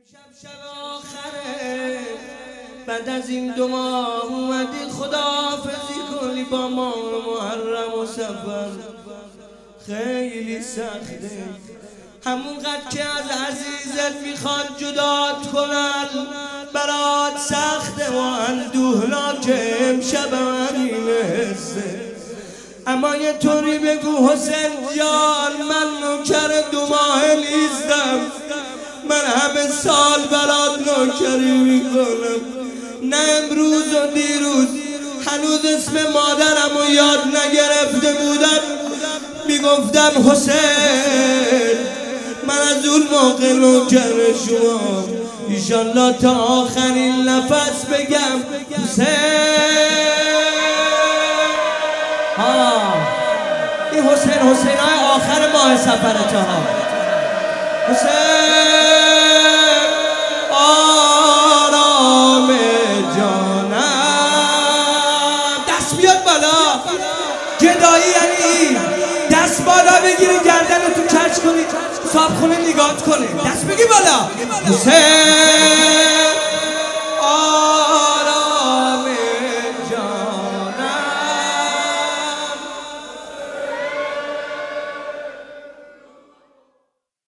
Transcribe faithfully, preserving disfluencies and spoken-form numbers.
شب شب آخره بعد از این دو ماه اومدی خداحافظی کنی با ما محرم و سفر خیلی سخته همونقدر که از عزیزت میخواد جدات کنن برات سخته و اندوهناک امشب همین حسه اما یه طوری بگو حسین جان من نوکر دو ماه نیستم من همه سال برات نوکری میکنم نه امروز و دیروز هنوز اسم مادرم رو یاد نگرفته بودم میگفتم حسین من از اون موقع نوکر شما ایشالله تا آخرین نفس بگم حسین. ها این حسین حسین های آخر ماه سفرته ها حسین آرام جانم دست بیاد بالا گدایی یعنی دست بالا بگیری گردن رو تو کج کنی صاحب خونه نگاه کنی دست بگی بالا حسین